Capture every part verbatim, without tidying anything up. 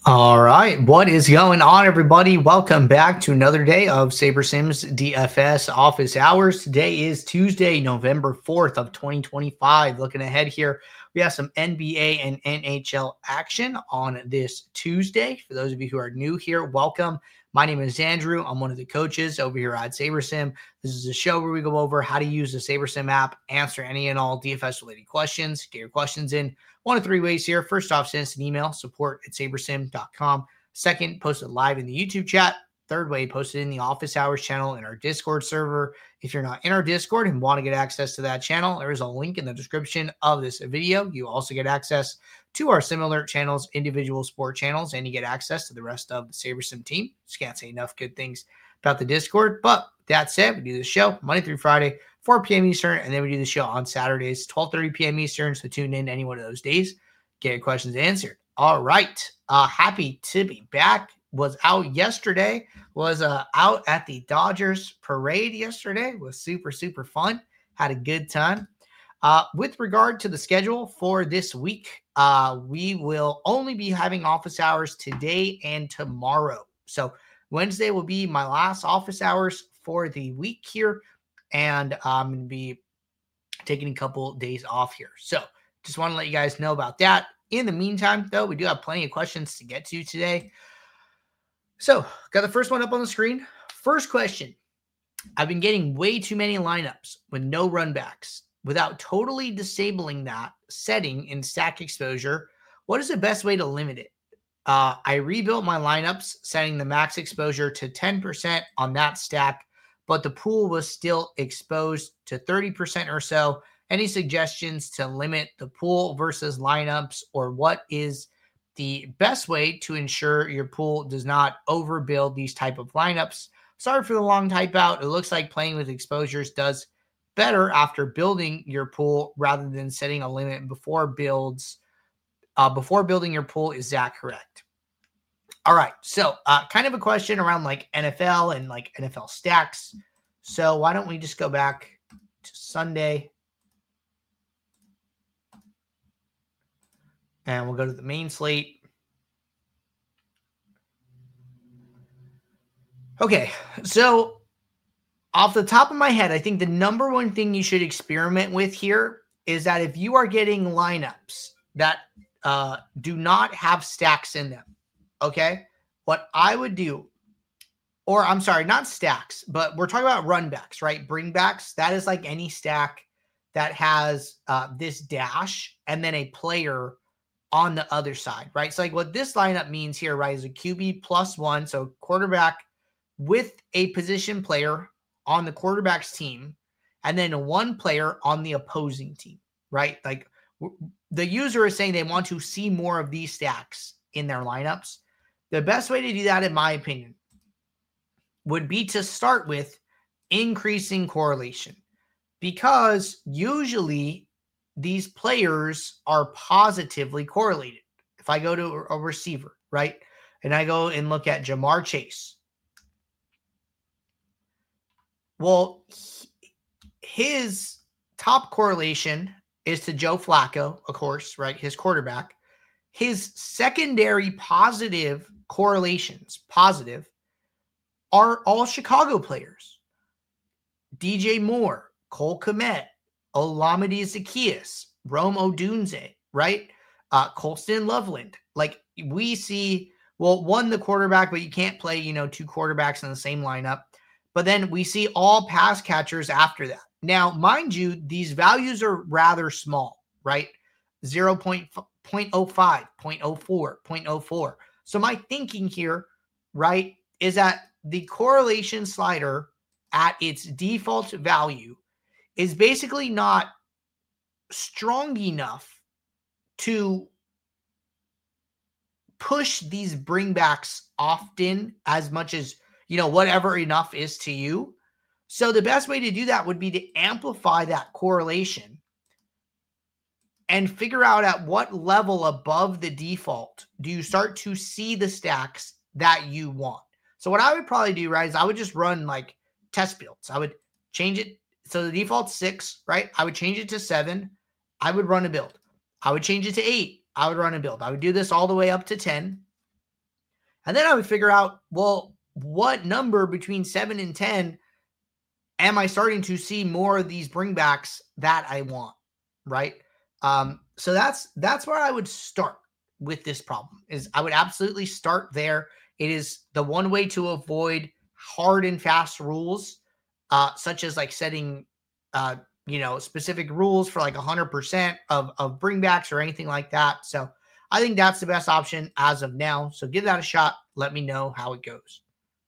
All right, what is going on, everybody? Welcome back to another day of SaberSims D F S office hours. Today is Tuesday, November fourth of twenty twenty-five. Looking ahead here, we have some N B A and N H L action on this Tuesday. For those of you who are new here, welcome. My name is Andrew. I'm one of the coaches over here at SaberSim. This is a show where we go over how to use the SaberSim app, answer any and all D F S-related questions, get your questions in one of three ways here. First off, send us an email, support at sabersim dot com. Second, post it live in the YouTube chat. Third way, post it in the office hours channel in our Discord server. If you're not in our Discord and want to get access to that channel, there is a link in the description of this video. You also get access to our similar channels, individual sport channels, and you get access to the rest of the SaberSim team. Just can't say enough good things about the Discord. But that said, we do the show Monday through Friday, four p.m. Eastern, and then we do the show on Saturdays, twelve thirty p.m. Eastern. So tune in any one of those days, get your questions answered. All right. Uh, happy to be back. Was out yesterday. Was uh, out at the Dodgers parade yesterday. Was super, super fun. Had a good time. Uh, with regard to the schedule for this week, uh, we will only be having office hours today and tomorrow. So Wednesday will be my last office hours for the week here. And I'm going to be taking a couple days off here. So just want to let you guys know about that. In the meantime, though, we do have plenty of questions to get to today. So got the first one up on the screen. First question. I've been getting way too many lineups with no run backs. Without totally disabling that setting in stack exposure, what is the best way to limit it? Uh, I rebuilt my lineups, setting the max exposure to ten percent on that stack, but the pool was still exposed to thirty percent or so. Any suggestions to limit the pool versus lineups, or what is the best way to ensure your pool does not overbuild these type of lineups? Sorry for the long type out. It looks like playing with exposures does better after building your pool rather than setting a limit before builds. Uh, before building your pool, is that correct? All right, so uh, kind of a question around like N F L and like N F L stacks. So why don't we just go back to Sunday and we'll go to the main slate. Okay, so off the top of my head, I think the number one thing you should experiment with here is that if you are getting lineups that uh, do not have stacks in them, okay, what I would do, or I'm sorry, not stacks, but we're talking about run backs, right? Bring backs. That is like any stack that has uh, this dash and then a player on the other side, right? So like what this lineup means here, right, is a Q B plus one. So quarterback with a position player on the quarterback's team, and then one player on the opposing team, right? Like w- the user is saying they want to see more of these stacks in their lineups. The best way to do that, in my opinion, would be to start with increasing correlation, because usually these players are positively correlated. If I go to a receiver, right, and I go and look at Jamar Chase, well, his top correlation is to Joe Flacco, of course, right, his quarterback. His secondary positive correlations, positive, are all Chicago players. D J Moore, Cole Kmet, Olamide Zaccheaus, Rome Odunze, right? Uh, Colston Loveland. Like we see, well, one, the quarterback, but you can't play, you know, two quarterbacks in the same lineup. But then we see all pass catchers after that. Now, mind you, these values are rather small, right? zero point zero five, zero point zero four, zero point zero four. So my thinking here, right, is that the correlation slider at its default value is basically not strong enough to push these bringbacks often as much as, you know, whatever enough is to you. So the best way to do that would be to amplify that correlation and figure out at what level above the default do you start to see the stacks that you want. So what I would probably do, right, is I would just run like test builds. I would change it. So the default's six, right? I would change it to seven. I would run a build. I would change it to eight. I would run a build. I would do this all the way up to ten. And then I would figure out, well, what number between seven and ten am I starting to see more of these bringbacks that I want, right? Um, so that's that's where I would start with this problem. Is I would absolutely start there. It is the one way to avoid hard and fast rules, uh, such as like setting, uh, you know, specific rules for like one hundred percent of, of bringbacks or anything like that. So I think that's the best option as of now. So give that a shot. Let me know how it goes.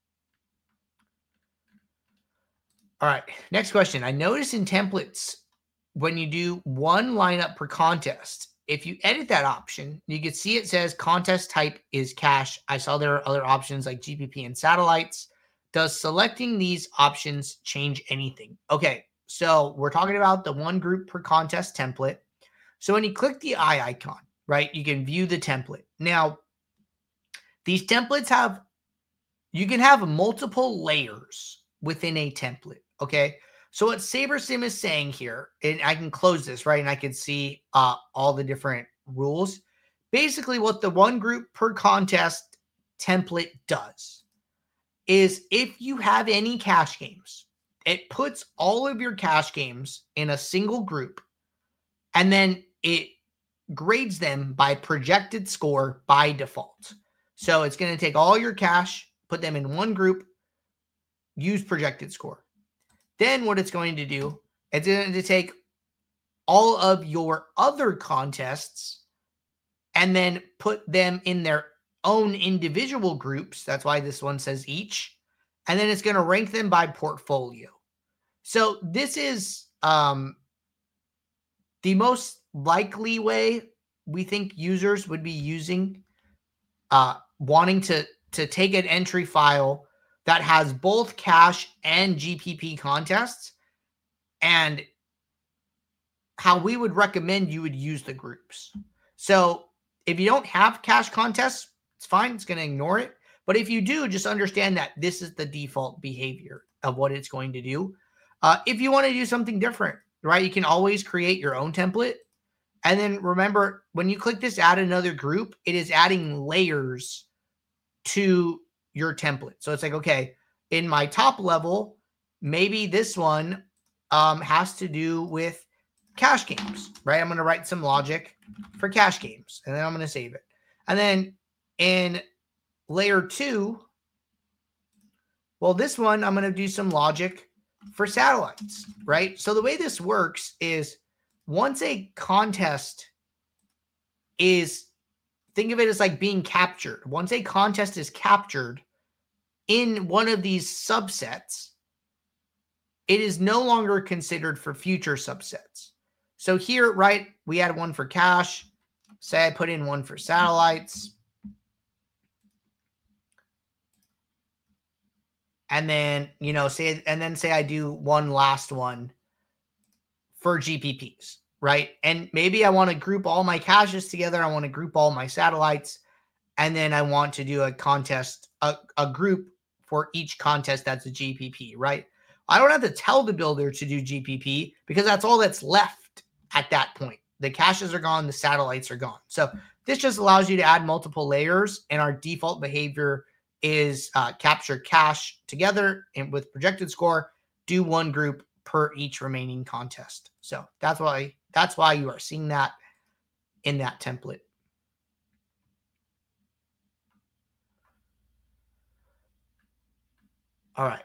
All right, next question. I noticed in templates, when you do one lineup per contest, if you edit that option, you can see it says contest type is cash. I saw there are other options like G P P and satellites. Does selecting these options change anything? Okay, so we're talking about the one group per contest template. So when you click the eye icon, right, you can view the template. Now, these templates have, you can have multiple layers within a template, okay? So what SaberSim is saying here, and I can close this, right? And I can see uh, all the different rules. Basically, what the one group per contest template does is if you have any cash games, it puts all of your cash games in a single group, and then it grades them by projected score by default. So it's going to take all your cash, put them in one group, use projected score. Then what it's going to do, it's going to take all of your other contests and then put them in their own individual groups. That's why this one says each. And then it's going to rank them by portfolio. So this is um, the most likely way we think users would be using, uh, wanting to, to take an entry file that has both cash and G P P contests, and how we would recommend you would use the groups. So if you don't have cash contests, it's fine. It's going to ignore it. But if you do, just understand that this is the default behavior of what it's going to do. Uh, if you want to do something different, right, you can always create your own template. And then remember, when you click this add another group, it is adding layers to your template. So it's like, okay, in my top level, maybe this one um, has to do with cash games, right? I'm going to write some logic for cash games, and then I'm going to save it. And then in layer two, well, this one, I'm going to do some logic for satellites, right? So the way this works is once a contest is, think of it as like being captured. Once a contest is captured in one of these subsets, it is no longer considered for future subsets. So here, right, we had one for cash. Say I put in one for satellites. And then, you know, say, and then say I do one last one for G P Ps, right? And maybe I want to group all my caches together. I want to group all my satellites. And then I want to do a contest, a, a group for each contest that's a G P P, right? I don't have to tell the builder to do G P P because that's all that's left at that point. The caches are gone, the satellites are gone. So this just allows you to add multiple layers, and our default behavior is uh, capture cache together and with projected score, do one group per each remaining contest. So that's why that's why you are seeing that in that template. All right.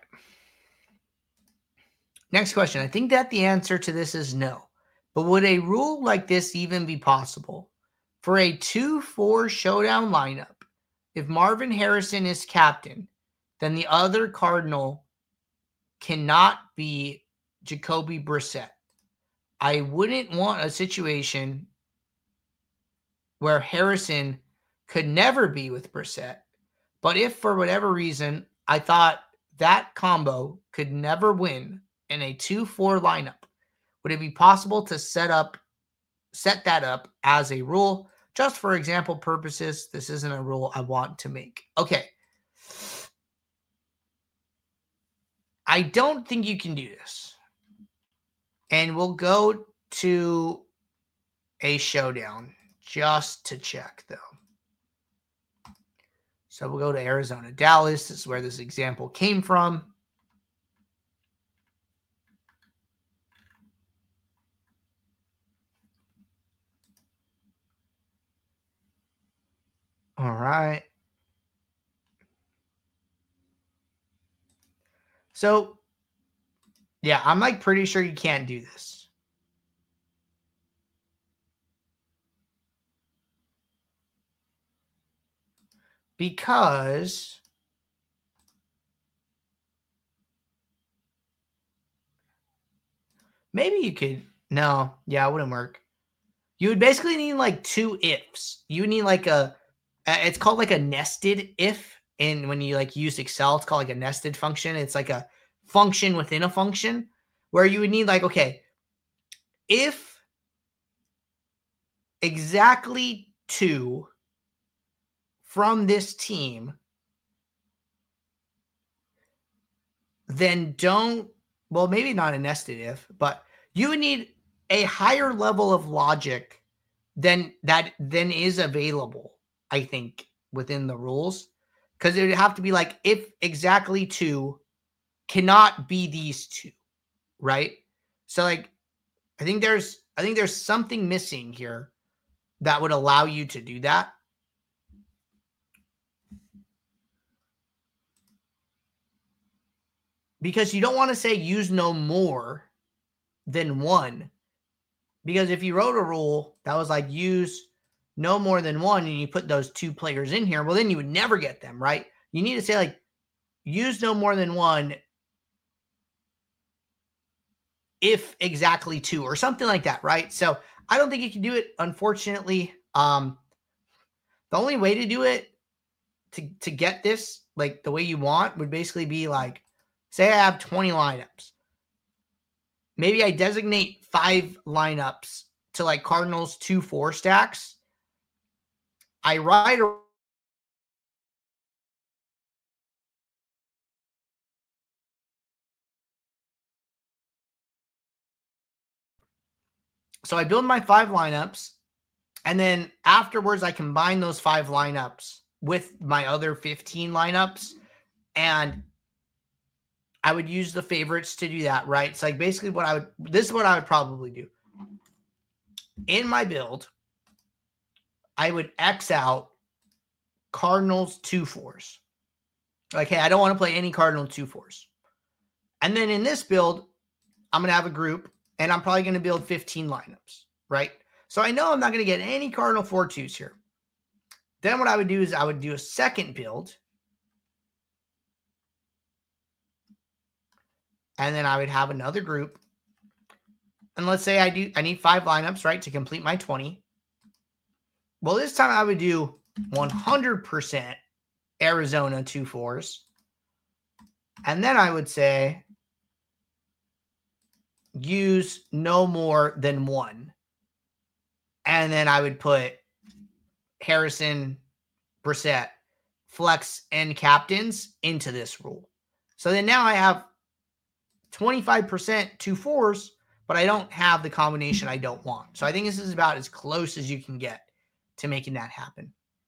Next question. I think that the answer to this is no. But would a rule like this even be possible? For a two four showdown lineup, if Marvin Harrison is captain, then the other Cardinal cannot be Jacoby Brissett. I wouldn't want a situation where Harrison could never be with Brissett. But if for whatever reason I thought that combo could never win in a two four lineup, would it be possible to set up set that up as a rule? Just for example purposes, this isn't a rule I want to make. Okay. I don't think you can do this. And we'll go to a showdown just to check, though. So we'll go to Arizona, Dallas. This is where this example came from. All right. So, yeah, I'm like pretty sure you can't do this. Because maybe you could. No, yeah, it wouldn't work. You would basically need like two ifs. You need like a, it's called like a nested if. And when you like use Excel, it's called like a nested function. It's like a function within a function where you would need like, okay, if exactly two from this team, then don't, well, maybe not a nested if, but you would need a higher level of logic than that than is available, I think, within the rules. Because it would have to be like if exactly two cannot be these two, right? So like I think there's I think there's something missing here that would allow you to do that. Because you don't want to say use no more than one. Because if you wrote a rule that was like use no more than one and you put those two players in here, well, then you would never get them, right? You need to say like use no more than one if exactly two or something like that, right? So I don't think you can do it, unfortunately. Um, the only way to do it to, to get this, like the way you want, would basically be like, say I have twenty lineups. Maybe I designate five lineups to like Cardinals two four stacks. I write a So I build my five lineups, and then afterwards I combine those five lineups with my other fifteen lineups, and I would use the favorites to do that, right? It's like basically what I would, this is what I would probably do. In my build, I would X out Cardinals two fours. Like, hey, I don't want to play any Cardinal two fours. And then in this build, I'm going to have a group, and I'm probably going to build fifteen lineups, right? So I know I'm not going to get any Cardinal four twos here. Then what I would do is I would do a second build. And then I would have another group. And let's say I do, I need five lineups, right, to complete my twenty. Well, this time I would do one hundred percent Arizona two fours. And then I would say use no more than one. And then I would put Harrison, Brissett, flex, and captains into this rule. So then now I have twenty-five percent two fours, but I don't have the combination I don't want. So I think this is about as close as you can get to making that happen.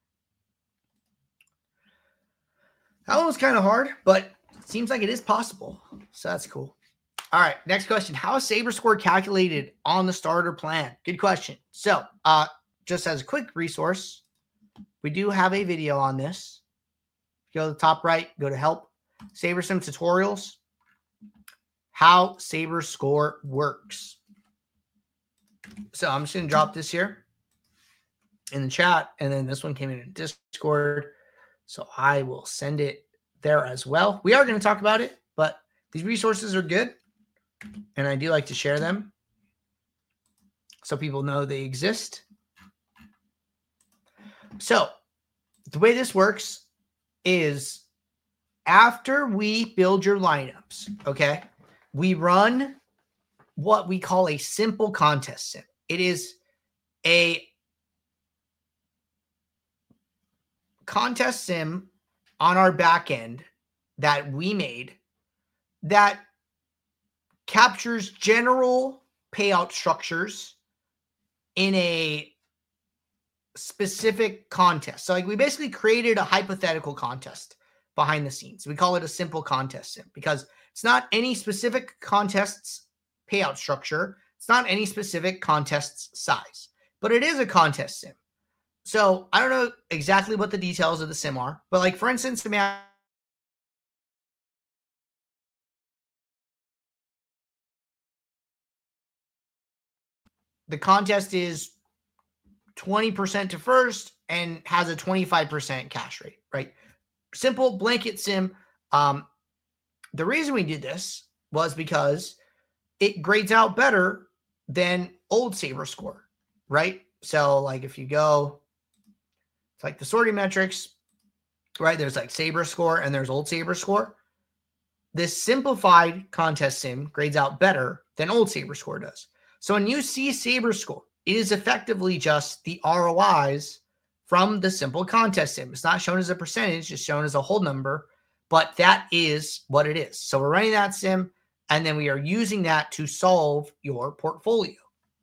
That one was kind of hard, but it seems like it is possible. So that's cool. All right, next question. How is Saber score calculated on the starter plan? Good question. So uh, just as a quick resource, we do have a video on this. Go to the top right, go to help, SaberSim tutorials, how Saber score works. So I'm just going to drop this here in the chat, and then this one came in Discord. So I will send it there as well. We are going to talk about it, but these resources are good, and I do like to share them so people know they exist. So the way this works is after we build your lineups, okay, we run what we call a simple contest sim. It is a contest sim on our back end that we made that captures general payout structures in a specific contest. So like we basically created a hypothetical contest behind the scenes. We call it a simple contest sim because it's not any specific contest's payout structure. It's not any specific contest's size, but it is a contest sim. So I don't know exactly what the details of the sim are, but like for instance, the the contest is twenty percent to first and has a twenty-five percent cash rate, right? Simple blanket sim. Um, the reason we did this was because it grades out better than old Saber score, right? So like if you go, it's like the sorting metrics, right? There's like Saber score and there's old Saber score. This simplified contest sim grades out better than old Saber score does. So when you see Saber score, it is effectively just the R O Is from the simple contest sim. It's not shown as a percentage, it's shown as a whole number, but that is what it is. So we're running that sim, and then we are using that to solve your portfolio.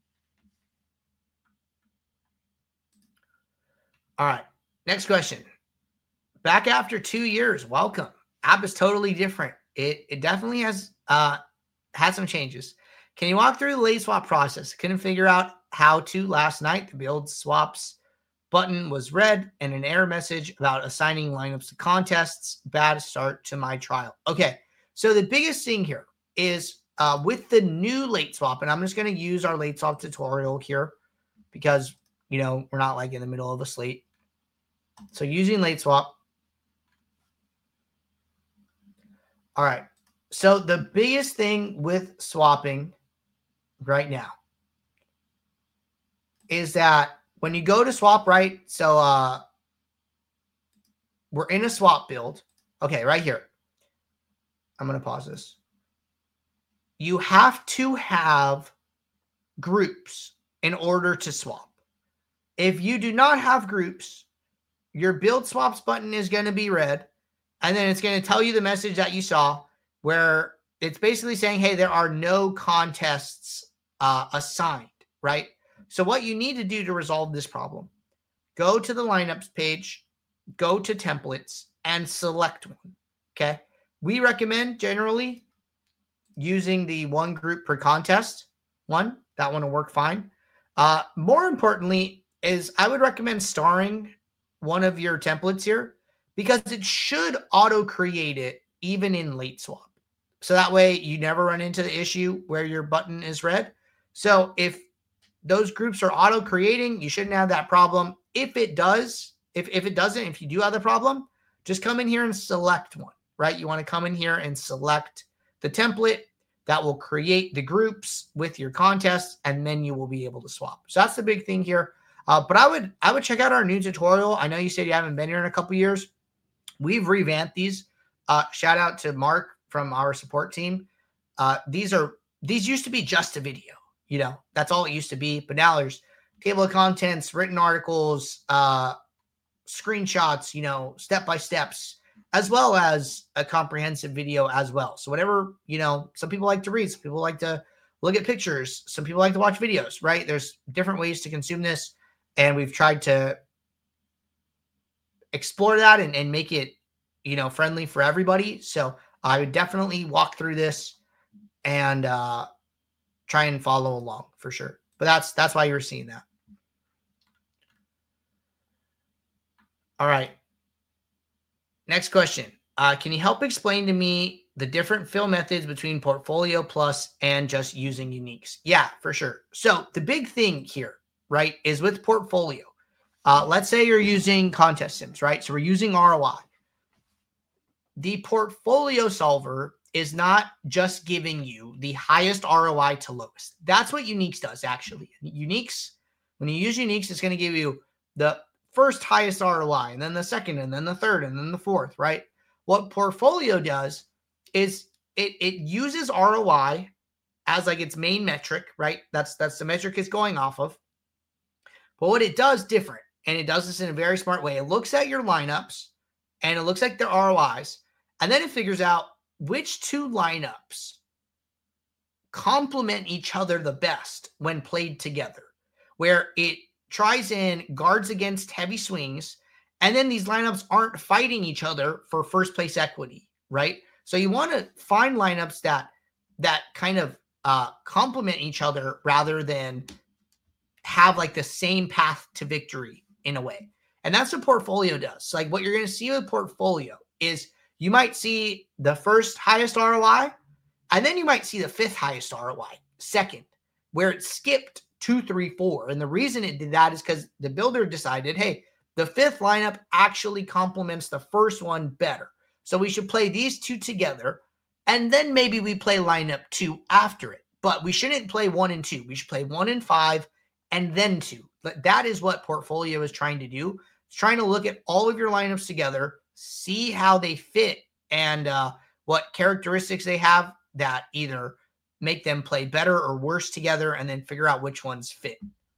All right, next question. Back after two years, welcome. App is totally different. It, it definitely has uh, had some changes. Can you walk through the late swap process? Couldn't figure out how to last night. The build swaps button was red and an error message about assigning lineups to contests. Bad start to my trial. Okay, so the biggest thing here is uh, with the new late swap, and I'm just going to use our late swap tutorial here because, you know, we're not like in the middle of a slate. So using late swap. All right. So the biggest thing with swapping right now is that when you go to swap right, so uh, we're in a swap build. Okay, right here. I'm going to pause this. You have to have groups in order to swap. If you do not have groups, your build swaps button is going to be red, and then it's going to tell you the message that you saw where it's basically saying, hey, there are no contests uh, assigned, right? So what you need to do to resolve this problem, go to the lineups page, go to templates, and select one, okay? We recommend generally using the one group per contest one. That one will work fine. Uh, more importantly is I would recommend starring one of your templates here because it should auto-create it even in late swap. So that way you never run into the issue where your button is red. So if those groups are auto-creating, you shouldn't have that problem. If it does, if, if it doesn't, if you do have the problem, just come in here and select one, right? You want to come in here and select the template that will create the groups with your contests, and then you will be able to swap. So that's the big thing here. Uh, but I would I would check out our new tutorial. I know you said you haven't been here in a couple years. We've revamped these. Uh, shout out to Mark from our support team. Uh, these are these used to be just a video. You know, that's all it used to be. But now there's table of contents, written articles, uh, screenshots, you know, step-by-steps, as well as a comprehensive video as well. So whatever, you know, some people like to read, some people like to look at pictures, some people like to watch videos, right? There's different ways to consume this. And we've tried to explore that and, and make it, you know, friendly for everybody. So I would definitely walk through this and uh, try and follow along for sure. But that's that's why you're seeing that. All right. Next question. Uh, can you help explain to me the different fill methods between Portfolio Plus and just using uniques? Yeah, for sure. So the big thing here, right, is with Portfolio. Uh, let's say you're using contest sims, right? So we're using R O I. The Portfolio Solver is not just giving you the highest R O I to lowest. That's what Uniques does, actually. Uniques, when you use Uniques, it's going to give you the first highest R O I, and then the second, and then the third, and then the fourth, right? What Portfolio does is it, it uses R O I as like its main metric, right? That's, that's the metric it's going off of. But what it does different, and it does this in a very smart way, it looks at your lineups, and it looks at their R O Is, and then it figures out which two lineups complement each other the best when played together, where it tries in guards against heavy swings, and then these lineups aren't fighting each other for first place equity, right? So you want to find lineups that that kind of uh, complement each other rather than have like the same path to victory in a way. And that's what Portfolio does. So like what you're going to see with Portfolio is you might see the first highest R O I, and then you might see the fifth highest R O I, second, where it skipped two, three, four. And the reason it did that is because the builder decided, hey, the fifth lineup actually complements the first one better. So we should play these two together, and then maybe we play lineup two after it. But we shouldn't play one and two. We should play one and five and then two. But that is what Portfolio is trying to do. It's trying to look at all of your lineups together, see how they fit, and uh, what characteristics they have that either make them play better or worse together, and then figure out which ones fit.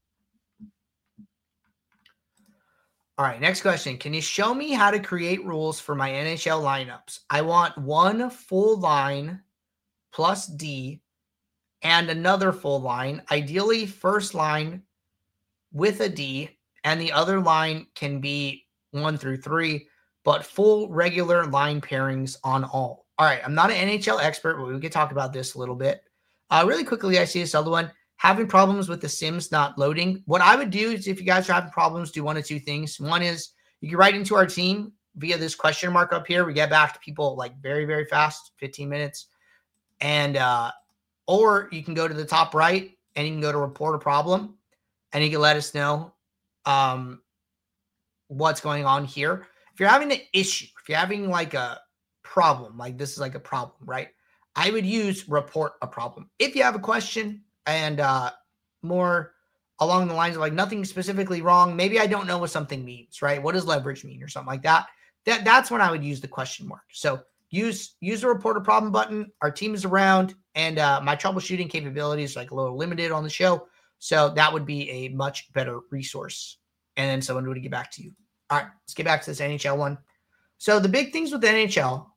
All right, next question. Can you show me how to create rules for my N H L lineups? I want one full line plus D and another full line, ideally first line with a D, and the other line can be one through three, but full regular line pairings on all. All right, I'm not an N H L expert, but we can talk about this a little bit. Uh, really quickly, I see this other one. Having problems with the Sims not loading. What I would do is if you guys are having problems, do one of two things. One is you can write into our team via this question mark up here. We get back to people like very, very fast, fifteen minutes. And, uh, or you can go to the top right and you can go to report a problem and you can let us know um, what's going on here. If you're having an issue, if you're having like a problem, like this is like a problem, right? I would use report a problem. If you have a question, and uh, more along the lines of like nothing specifically wrong. Maybe I don't know what something means, right? What does leverage mean or something like that? That that's when I would use the question mark. So use use the report a problem button. Our team is around, and uh, my troubleshooting capabilities like a little limited on the show. So that would be a much better resource. And then someone would get back to you. All right, let's get back to this N H L one. So the big things with N H L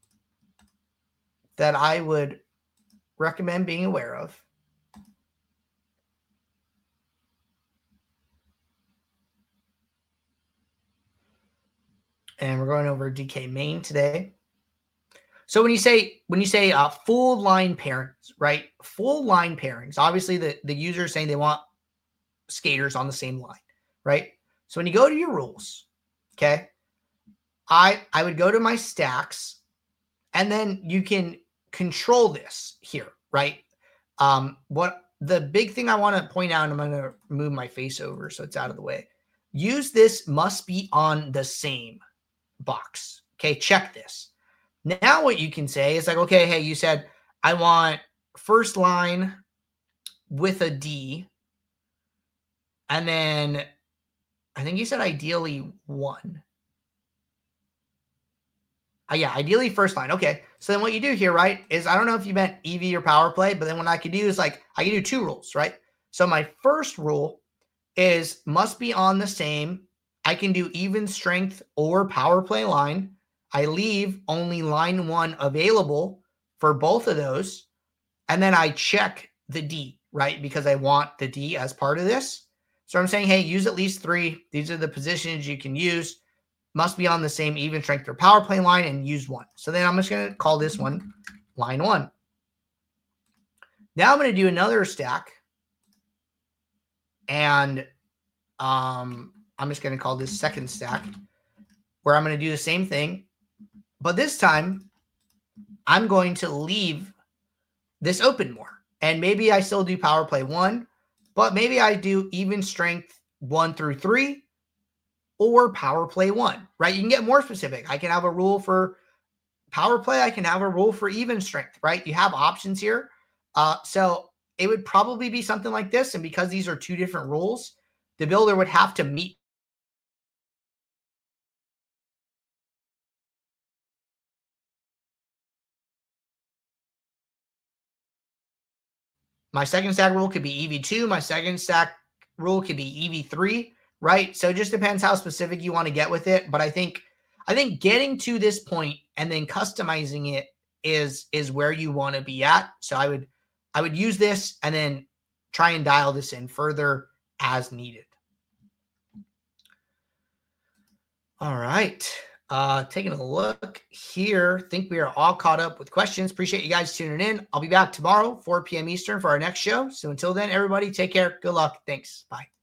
that I would recommend being aware of. And we're going over D K main today. So when you say when you say uh, full line pairings, right? Full line pairings. Obviously, the, the user is saying they want skaters on the same line, right? So when you go to your rules, okay, I I would go to my stacks, and then you can control this here, right? Um, what the big thing I want to point out, and I'm going to move my face over so it's out of the way. Use this must be on the same box. Okay, check this. Now what you can say is like, okay, hey, you said I want first line with a D, and then I think you said ideally one. Uh, yeah, ideally first line. Okay, so then what you do here, right, is I don't know if you meant E V or power play, but then what I could do is like I can do two rules, right? So my first rule is must be on the same. I can do even strength or power play line. I leave only line one available for both of those. And then I check the D, right? Because I want the D as part of this. So I'm saying, hey, use at least three. These are the positions you can use. Must be on the same even strength or power play line, and use one. So then I'm just going to call this one line one. Now I'm going to do another stack. And um, I'm just going to call this second stack, where I'm going to do the same thing. But this time, I'm going to leave this open more. And maybe I still do power play one, but maybe I do even strength one through three or power play one, right? You can get more specific. I can have a rule for power play. I can have a rule for even strength, right? You have options here. Uh, so it would probably be something like this. And because these are two different rules, the builder would have to meet my second stack rule could be E V two. My second stack rule could be E V three, right? So it just depends how specific you want to get with it. But I think I think getting to this point and then customizing it is is where you want to be at. So I would I would use this and then try and dial this in further as needed. All right. Uh, taking a look here. Think we are all caught up with questions. Appreciate you guys tuning in. I'll be back tomorrow, four p.m. Eastern for our next show. So until then, everybody take care. Good luck. Thanks. Bye.